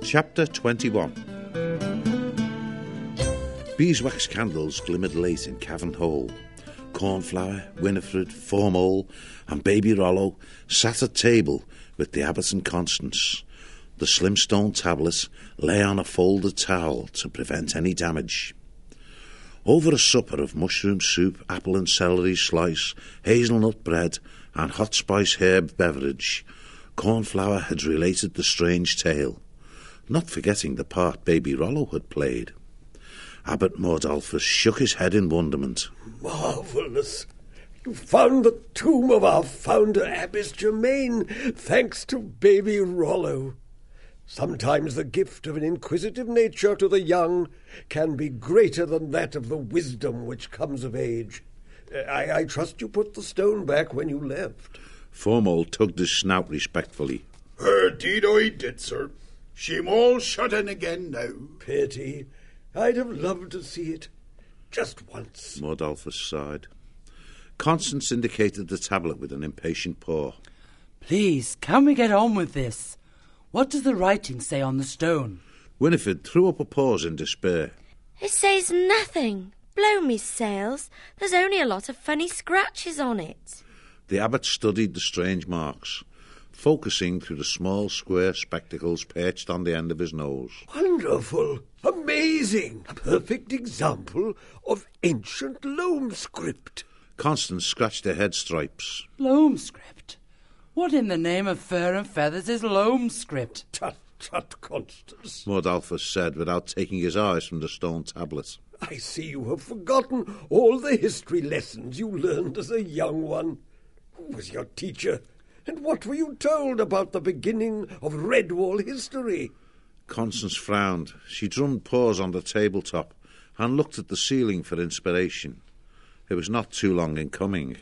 Chapter 21. Beeswax candles glimmered late in Cavern Hole. Cornflower, Winifred, Formole, and Baby Rollo sat at table with the abbot and Constance. The slim stone tablet lay on a folded towel to prevent any damage. Over a supper of mushroom soup, apple and celery slice, hazelnut bread, and hot spice herb beverage, Cornflower had related the strange tale, not forgetting the part Baby Rollo had played. Abbot Mordalfus shook his head in wonderment. Marvellous! You found the tomb of our founder, Abbess Germaine, thanks to Baby Rollo. Sometimes the gift of an inquisitive nature to the young can be greater than that of the wisdom which comes of age. I trust you put the stone back when you left. Formole tugged his snout respectfully. Deed I did, sir. She'm all shut in again now. Pity. I'd have loved to see it. Just once. Mordalfus sighed. Constance indicated the tablet with an impatient paw. Please, can we get on with this? What does the writing say on the stone? Winifred threw up a paws in despair. It says nothing. Blow me sails. There's only a lot of funny scratches on it. The abbot studied the strange marks, focusing through the small square spectacles perched on the end of his nose. Wonderful! Amazing! A perfect example of ancient Loam script. Constance scratched her head stripes. Loam script? What in the name of fur and feathers is loam script? Tut, tut, Constance. Mordalfus said without taking his eyes from the stone tablet. I see you have forgotten all the history lessons you learned as a young one. Who was your teacher? And what were you told about the beginning of Redwall history? Constance frowned. She drummed paws on the tabletop and looked at the ceiling for inspiration. It was not too long in coming.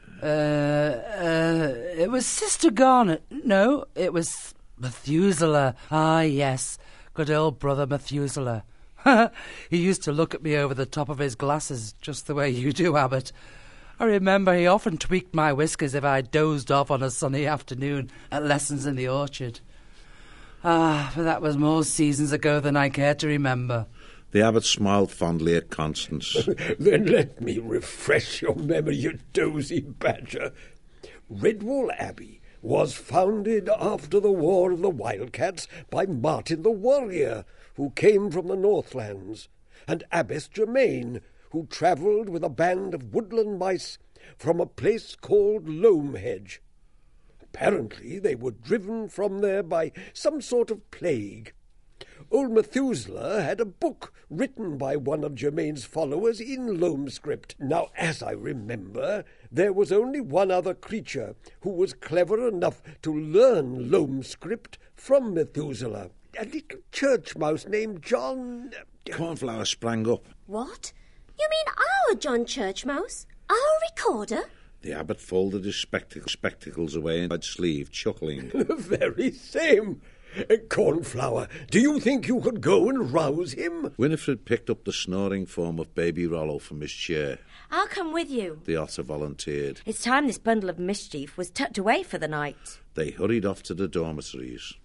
It was Sister Garnet. No, it was Methuselah. Ah, yes, good old brother Methuselah. He used to look at me over the top of his glasses, just the way you do, Abbot. I remember he often tweaked my whiskers if I dozed off on a sunny afternoon at lessons in the orchard. Ah, but that was more seasons ago than I care to remember. The abbot smiled fondly at Constance. Then let me refresh your memory, you dozy badger. Redwall Abbey was founded after the War of the Wildcats by Martin the Warrior, who came from the Northlands, and Abbess Germaine, who travelled with a band of woodland mice from a place called Loamhedge. Apparently they were driven from there by some sort of plague. Old Methuselah had a book written by one of Germaine's followers in Loam script. Now, as I remember, there was only one other creature who was clever enough to learn Loam script from Methuselah. A little church mouse named John... Cornflower sprang up. What? You mean our John Churchmouse? Our recorder? The abbot folded his spectacles away in his sleeve, chuckling. The very same. Cornflower, do you think you could go and rouse him? Winifred picked up the snoring form of Baby Rollo from his chair. I'll come with you. The otter volunteered. It's time this bundle of mischief was tucked away for the night. They hurried off to the dormitories.